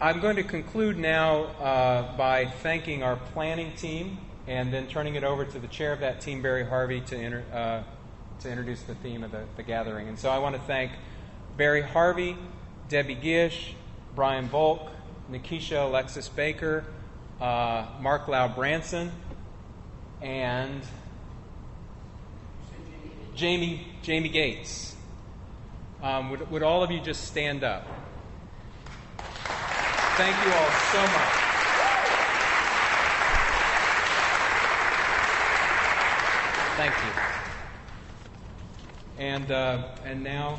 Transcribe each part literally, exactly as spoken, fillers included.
I'm going to conclude now uh, by thanking our planning team and then turning it over to the chair of that team, Barry Harvey, to, inter, uh, to introduce the theme of the, the gathering. And so I want to thank Barry Harvey, Debbie Gish, Brian Volk, Nikisha Alexis Baker, uh, Mark Lau Branson, and Jamie Jamie Gates. Um, would, would all of you just stand up? Thank you all so much. Thank you. And uh, and now,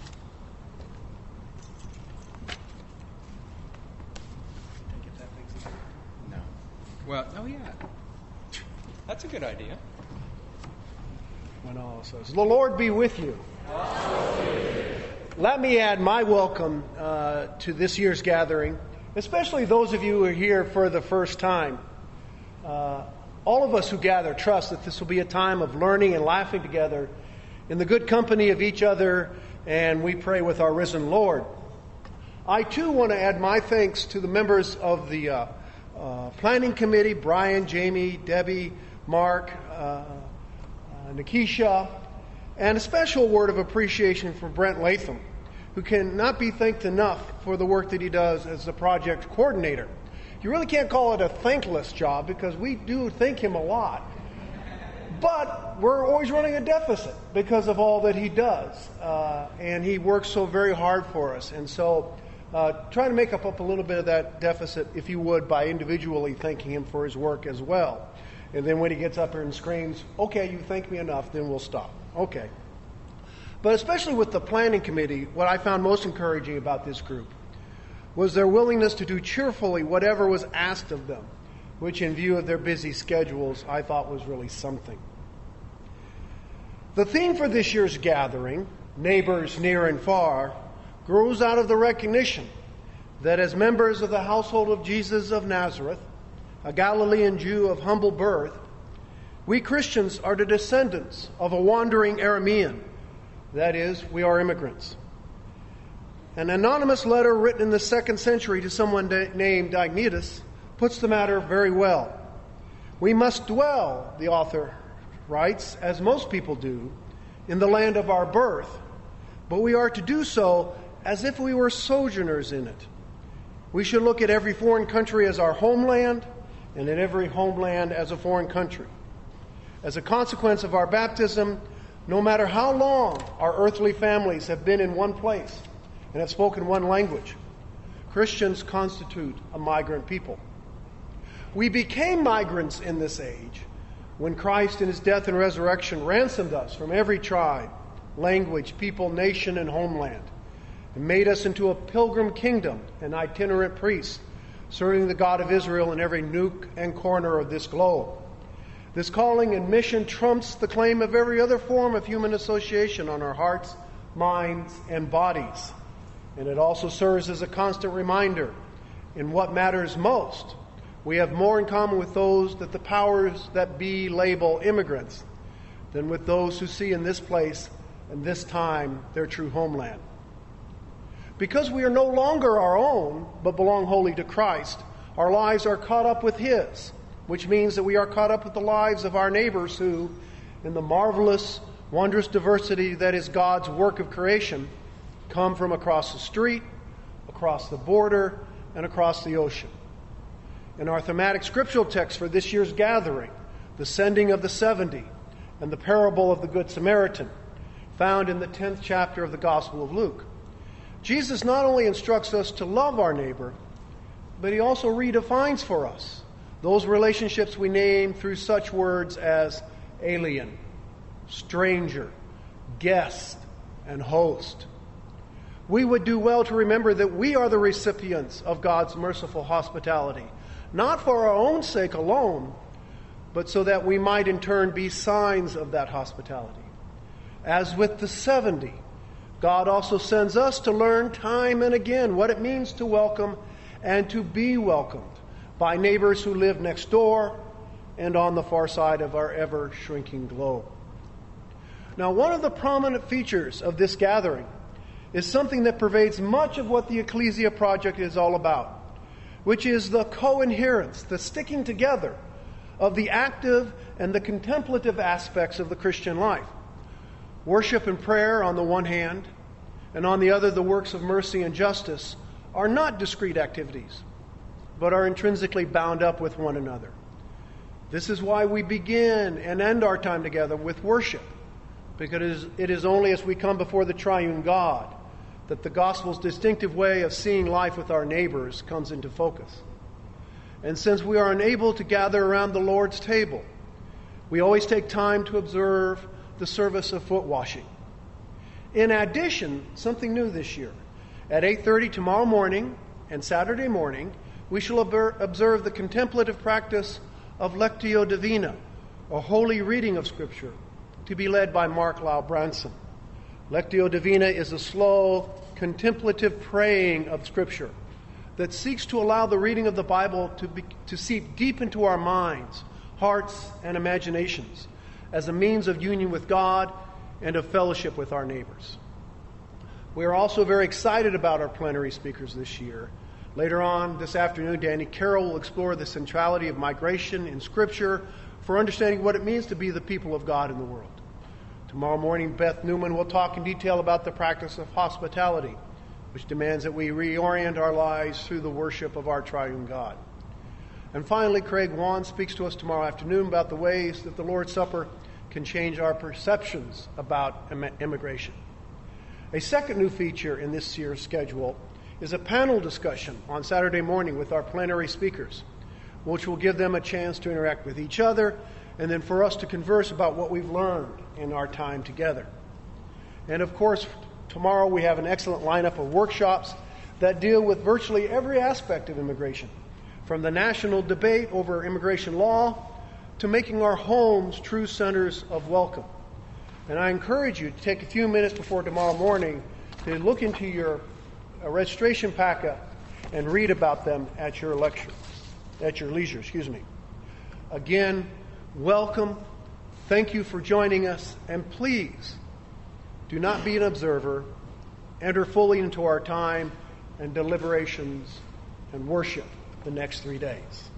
no. Well, oh yeah, that's a good idea. When all says, "The Lord be with you." Let me add my welcome uh, to this year's gathering, especially those of you who are here for the first time. Uh, all of us who gather trust that this will be a time of learning and laughing together in the good company of each other, and we pray with our risen Lord. I too want to add my thanks to the members of the uh, uh, planning committee, Brian, Jamie, Debbie, Mark, uh, uh, Nikisha, and a special word of appreciation for Brent Latham, who cannot be thanked enough for the work that he does as the project coordinator. You really can't call it a thankless job because we do thank him a lot. But we're always running a deficit because of all that he does. Uh, and he works so very hard for us. And so uh, try to make up, up a little bit of that deficit, if you would, by individually thanking him for his work as well. And then when he gets up here and screams, "Okay, you thank me enough," then we'll stop. Okay. But especially with the planning committee, what I found most encouraging about this group was their willingness to do cheerfully whatever was asked of them, which in view of their busy schedules, I thought was really something. The theme for this year's gathering, Neighbors Near and Far, grows out of the recognition that as members of the household of Jesus of Nazareth, a Galilean Jew of humble birth, we Christians are the descendants of a wandering Aramean. That is, we are immigrants. An anonymous letter written in the second century to someone named Diognetus puts the matter very well. We must dwell, the author writes, as most people do, in the land of our birth, but we are to do so as if we were sojourners in it. We should look at every foreign country as our homeland, and at every homeland as a foreign country. As a consequence of our baptism, no matter how long our earthly families have been in one place and have spoken one language, Christians constitute a migrant people. We became migrants in this age when Christ in his death and resurrection ransomed us from every tribe, language, people, nation, and homeland, and made us into a pilgrim kingdom and itinerant priests, serving the God of Israel in every nook and corner of this globe. This calling and mission trumps the claim of every other form of human association on our hearts, minds, and bodies. And it also serves as a constant reminder in what matters most. We have more in common with those that the powers that be label immigrants than with those who see in this place and this time their true homeland. Because we are no longer our own, but belong wholly to Christ, our lives are caught up with his, which means that we are caught up with the lives of our neighbors who, in the marvelous, wondrous diversity that is God's work of creation, come from across the street, across the border, and across the ocean. In our thematic scriptural text for this year's gathering, the sending of the seventy and the parable of the Good Samaritan, found in the tenth chapter of the Gospel of Luke, Jesus not only instructs us to love our neighbor, but he also redefines for us those relationships we name through such words as alien, stranger, guest, and host. We would do well to remember that we are the recipients of God's merciful hospitality, not for our own sake alone, but so that we might in turn be signs of that hospitality. As with the seventy, God also sends us to learn time and again what it means to welcome and to be welcomed by neighbors who live next door and on the far side of our ever-shrinking globe. Now, one of the prominent features of this gathering is something that pervades much of what the Ecclesia Project is all about. which is the co-inherence, the sticking together of the active and the contemplative aspects of the Christian life. Worship and prayer on the one hand, and on the other the works of mercy and justice, are not discrete activities, but are intrinsically bound up with one another. This is why we begin and end our time together with worship, because it is, it is only as we come before the triune God that the gospel's distinctive way of seeing life with our neighbors comes into focus. And since we are unable to gather around the Lord's table, we always take time to observe the service of foot washing. In addition, something new this year. At eight thirty tomorrow morning and Saturday morning, we shall observe the contemplative practice of Lectio Divina, a holy reading of Scripture, to be led by Mark Lau Branson. Lectio Divina is a slow, contemplative praying of Scripture that seeks to allow the reading of the Bible to, be, to seep deep into our minds, hearts, and imaginations as a means of union with God and of fellowship with our neighbors. We are also very excited about our plenary speakers this year. Later on this afternoon, Danny Carroll will explore the centrality of migration in Scripture for understanding what it means to be the people of God in the world. Tomorrow morning, Beth Newman will talk in detail about the practice of hospitality, which demands that we reorient our lives through the worship of our triune God. And finally, Craig Wan speaks to us tomorrow afternoon about the ways that the Lord's Supper can change our perceptions about immigration. A second new feature in this year's schedule is a panel discussion on Saturday morning with our plenary speakers, which will give them a chance to interact with each other and then for us to converse about what we've learned in our time together. And of course, tomorrow we have an excellent lineup of workshops that deal with virtually every aspect of immigration, from the national debate over immigration law to making our homes true centers of welcome. And I encourage you to take a few minutes before tomorrow morning to look into your uh, registration packet and read about them at your lecture, at your leisure, excuse me. Again, welcome. Thank you for joining us. And please, do not be an observer. Enter fully into our time and deliberations and worship the next three days.